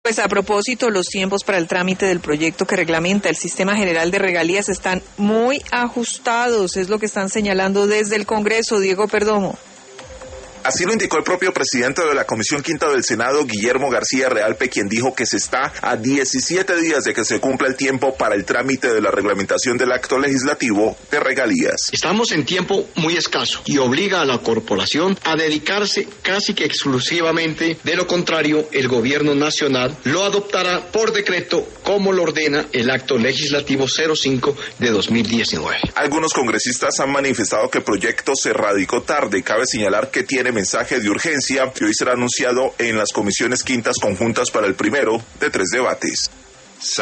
Pues a propósito, los tiempos para el trámite del proyecto que reglamenta el sistema general de regalías están muy ajustados, es lo que están señalando desde el Congreso. Diego Perdomo. Así lo indicó el propio presidente de la Comisión Quinta del Senado, Guillermo García Realpe, quien dijo que se está a 17 días de que se cumpla el tiempo para el trámite de la reglamentación del acto legislativo de regalías. Estamos en tiempo muy escaso y obliga a la corporación a dedicarse casi que exclusivamente. De lo contrario, el gobierno nacional lo adoptará por decreto, como lo ordena el acto legislativo 05 de 2019. Algunos congresistas han manifestado que el proyecto se radicó tarde. Cabe señalar que tiene mensaje de urgencia que hoy será anunciado en las comisiones quintas conjuntas para el primero de 3 debates.